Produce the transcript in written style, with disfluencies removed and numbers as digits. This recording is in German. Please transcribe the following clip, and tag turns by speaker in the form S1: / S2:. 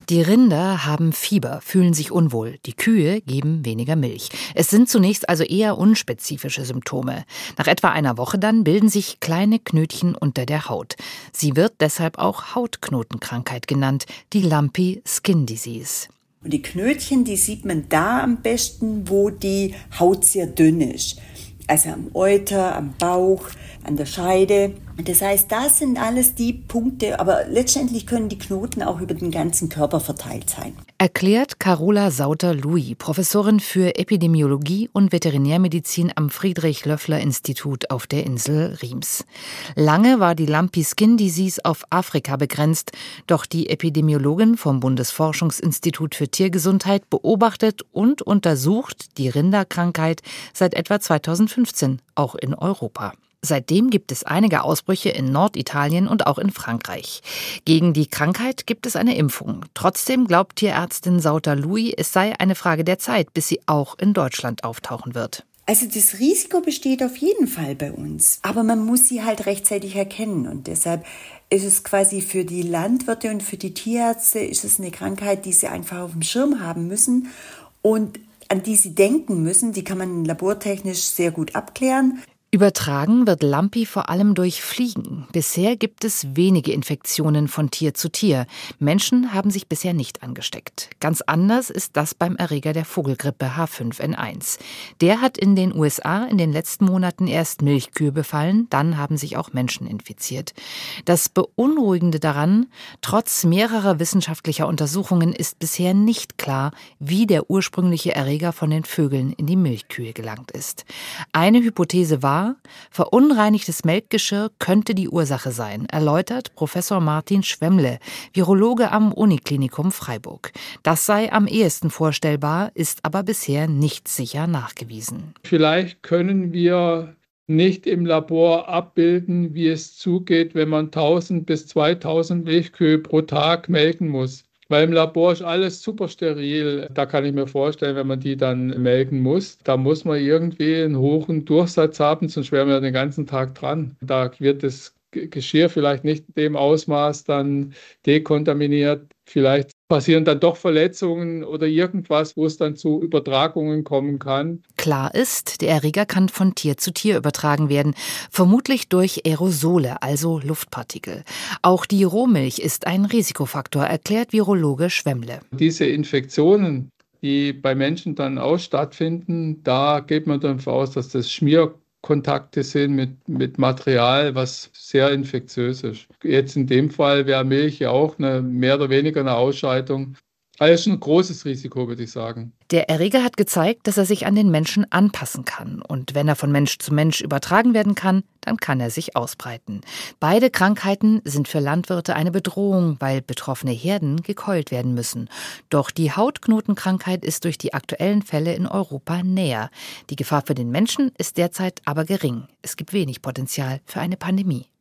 S1: Die Rinder haben Fieber, fühlen sich unwohl. Die Kühe geben weniger Milch. Es sind zunächst also eher unspezifische Symptome. Nach etwa einer Woche dann bilden sich kleine Knötchen unter der Haut. Sie wird deshalb auch Hautknotenkrankheit genannt, die Lumpy Skin Disease.
S2: Und die Knötchen, die sieht man da am besten, wo die Haut sehr dünn ist. Also am Euter, am Bauch, an der Scheide. Das heißt, das sind alles die Punkte, aber letztendlich können die Knoten auch über den ganzen Körper verteilt sein.
S1: Erklärt Carola Sauter-Louis, Professorin für Epidemiologie und Veterinärmedizin am Friedrich-Löffler-Institut auf der Insel Riems. Lange war die Lumpy Skin Disease auf Afrika begrenzt, doch die Epidemiologin vom Bundesforschungsinstitut für Tiergesundheit beobachtet und untersucht die Rinderkrankheit seit etwa 2015, auch in Europa. Seitdem gibt es einige Ausbrüche in Norditalien und auch in Frankreich. Gegen die Krankheit gibt es eine Impfung. Trotzdem glaubt Tierärztin Sauter-Louis, es sei eine Frage der Zeit, bis sie auch in Deutschland auftauchen wird.
S2: Also das Risiko besteht auf jeden Fall bei uns, aber man muss sie halt rechtzeitig erkennen und deshalb ist es quasi für die Landwirte und für die Tierärzte ist es eine Krankheit, die sie einfach auf dem Schirm haben müssen und an die sie denken müssen. Die kann man labortechnisch sehr gut abklären.
S1: Übertragen wird Lumpy vor allem durch Fliegen. Bisher gibt es wenige Infektionen von Tier zu Tier. Menschen haben sich bisher nicht angesteckt. Ganz anders ist das beim Erreger der Vogelgrippe H5N1. Der hat in den USA in den letzten Monaten erst Milchkühe befallen, dann haben sich auch Menschen infiziert. Das Beunruhigende daran, trotz mehrerer wissenschaftlicher Untersuchungen ist bisher nicht klar, wie der ursprüngliche Erreger von den Vögeln in die Milchkühe gelangt ist. Eine Hypothese war, verunreinigtes Melkgeschirr könnte die Ursache sein, erläutert Professor Martin Schwemmle, Virologe am Uniklinikum Freiburg. Das sei am ehesten vorstellbar, ist aber bisher nicht sicher nachgewiesen.
S3: Vielleicht können wir nicht im Labor abbilden, wie es zugeht, wenn man 1000 bis 2000 Milchkühe pro Tag melken muss. Weil im Labor ist alles super steril. Da kann ich mir vorstellen, wenn man die dann melken muss, da muss man irgendwie einen hohen Durchsatz haben, sonst wären wir den ganzen Tag dran. Da wird das Geschirr vielleicht nicht in dem Ausmaß dann dekontaminiert. Vielleicht passieren dann doch Verletzungen oder irgendwas, wo es dann zu Übertragungen kommen kann.
S1: Klar ist, der Erreger kann von Tier zu Tier übertragen werden, vermutlich durch Aerosole, also Luftpartikel. Auch die Rohmilch ist ein Risikofaktor, erklärt Virologe Schwemmle.
S3: Diese Infektionen, die bei Menschen dann auch stattfinden, da geht man davon aus, dass das Schmierkontakte sind mit Material, was sehr infektiös ist. Jetzt in dem Fall wäre Milch ja auch mehr oder weniger eine Ausscheidung. Also ein großes Risiko, würde ich sagen.
S1: Der Erreger hat gezeigt, dass er sich an den Menschen anpassen kann. Und wenn er von Mensch zu Mensch übertragen werden kann, dann kann er sich ausbreiten. Beide Krankheiten sind für Landwirte eine Bedrohung, weil betroffene Herden gekeult werden müssen. Doch die Hautknotenkrankheit ist durch die aktuellen Fälle in Europa näher. Die Gefahr für den Menschen ist derzeit aber gering. Es gibt wenig Potenzial für eine Pandemie.